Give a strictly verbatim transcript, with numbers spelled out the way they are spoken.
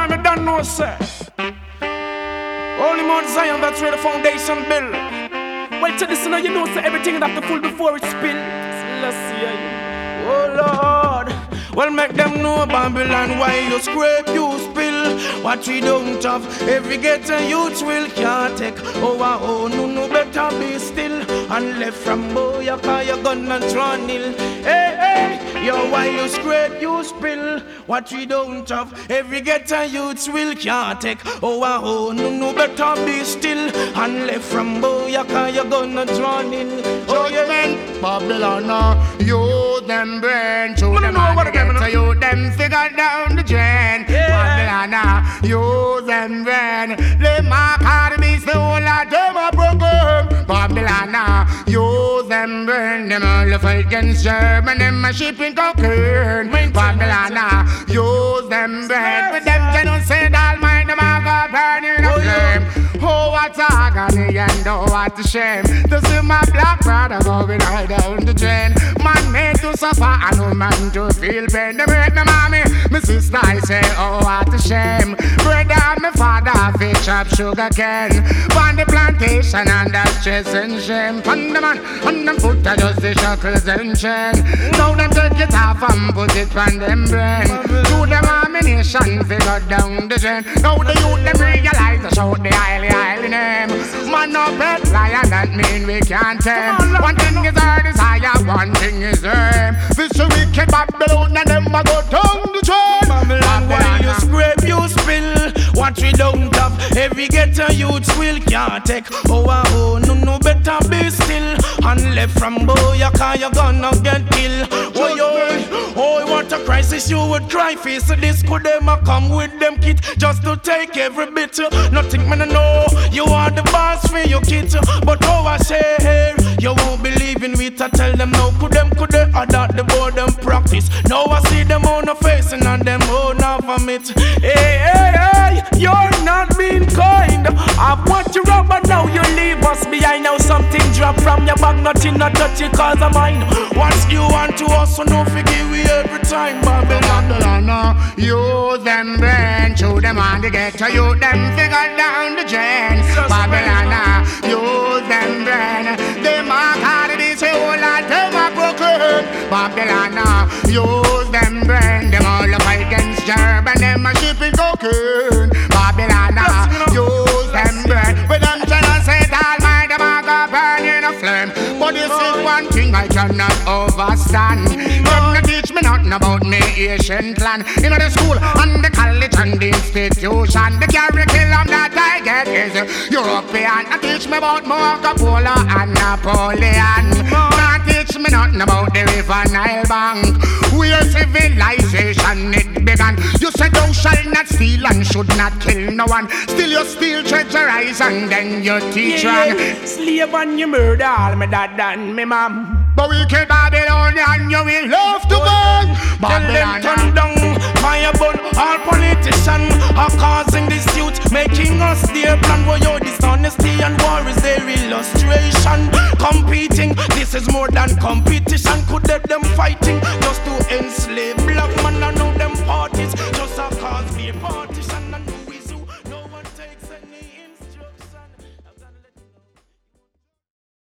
time you don't know, sir. Only Mount Zion, that's where the foundation built. Well, to this, you know, you know, so everything that the full before it spill. Let's see, oh Lord. Well, make them know Babylon, why you scrape, you spill. What we don't have, every ghetto youth will can't take. Oh, oh, no, no, better be still. And left from boy, you call your gun and draw nil. Hey, hey, yo, why you scrape, you spill. What we don't have, every ghetto youth will can't take. Oh, oh, no, no, better be still. And left from boy, you call your gun and draw nil. Oh, yeah, man, Babylon, uh, you them brain to them and get to you them figure down the drain. Yeah. Babylon, uh, you them brain. They mark how the beast, the whole lot them a broken. Babylon, uh, you them brain. Them all the fight against German, them a shipping cocaine. Babylon, uh, use them brain. With them genocide, all mind them a go burn in a flame. Oh, what agony and oh, what a shame to see my black brother going right down the drain. Man made to suffer and no man to feel pain. They break my mommy, my sister, I say, oh, what a shame. Brother and my father, fish up sugar cane. On the plantation and that's stress and shame. On the man, on them foot, I just the shackles and chain. Now them take it off and put it on them brain. Do them ammunition, figure down the drain. Now the youth them realize to shout the highly highly name. Man no pet lion, that mean we can't tame. One thing is our desire, one thing is aim. This a wicked Babylon and them a go down the drain. Babylon, why you scrape, you spill. What we don't have, every ghetto youth will can't take. Oh, oh, no, no, better be still. And left from boy, you call you gonna get killed. Oh, yo, oh, what a crisis you would cry face. This could them a come with them kit just to take every bit. Nothing man know, you are the boss for your kids. But oh, I say here, you won't believe in me to tell them no. Could them, could they adopt the board them practice. Now I see them on the face and on them own of it. Hey, hey, hey, you're not being kind. I've what you rub but now you leave us behind. Now something drop from your bag, nothing not touch it cause of mine. Once you want to also no forgive we every time. Babylon, Babylon, you them brain, show them on the ghetto, you them figure down the drain. Babylon, you them brain, they mark how it is, you all like them a broken. Babylon, use them brain, them all up against German, them a shipping cocaine. Babylon, use them brain, with them genocide, all mind them a go burn in a flame. But this is one thing I cannot overstand. Them not teach me nothing about me Asian clan. In the school and the college and the institution, the curriculum that I get is European. Not teach me about Marco Polo and Napoleon. Not teach me nothing about the River Nile Bank, where civilization it began. You said thou shalt not steal and should not kill no one. Still you steal, treasurize and then you teach yeah, wrong. yeah. Slave and you murder all my dad and me mom. But we kill Babylonian, you will love to burn. Tell them turn down, fire burn. All politicians are causing dispute, making us their plan. For your dishonesty and war is their illustration. Competing, this is more than competition. Could let them fighting just to enslave black man. I know them parties just a cause their partition.